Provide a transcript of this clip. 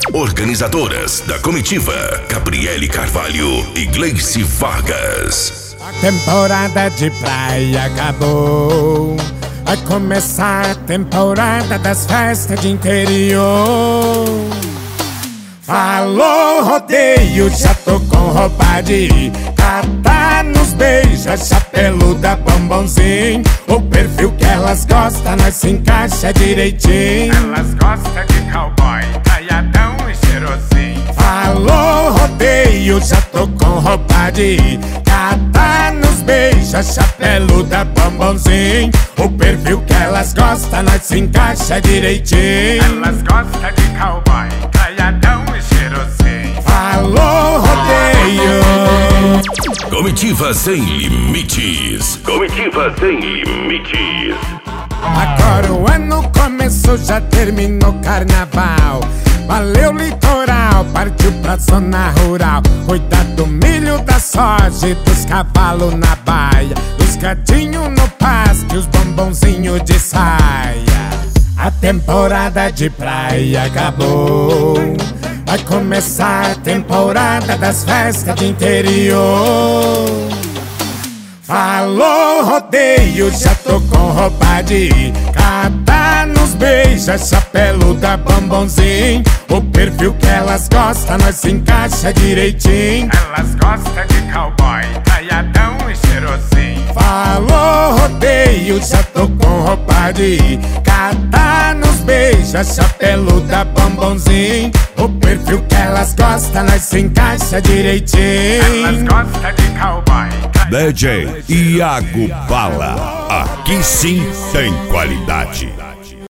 Organizadoras da comitiva, Gabriele Carvalho e Gleice Vargas. A temporada de praia acabou. Vai começar a temporada das festas de interior. Falou rodeio, já tô com roupa de ir. Catar nos beija, chapeluda, bombonzinho. O perfil que elas gostam, nós se encaixa direitinho. Elas gostam de cowboy, caiadão e cheirosinho. Falou rodeio, já tô com roupa de ir. Catar nos beija, chapeluda, bombonzinho. O perfil que elas gostam, nós se encaixa direitinho. Elas gostam de cowboy, caiadão e cheirosinho. Falou rodeio. Comitiva sem limites. Comitiva sem limites. Agora o ano começou, já terminou carnaval. Valeu litoral, partiu pra zona rural. Cuidar do milho, da soja e dos cavalos na baia. Os gatinhos no pasto e os bombonzinhos de saia. A temporada de praia acabou. Vai começar a temporada das festas de interior. Falou rodeio, já tô com roupa de ir. Catar nos beija, chapeluda, bombonzinho. O perfil que elas gostam, nós se encaixa direitinho. Elas gostam de cowboy, caiadão e cheirosinho. Falou rodeio, já tô com roupa de ir. Catar nos beija, chapeluda, bombonzinho. O perfil que elas gostam, nós se encaixa direitinho. Elas gostam de cowboy. DJ Iago Bala, aqui sim tem qualidade.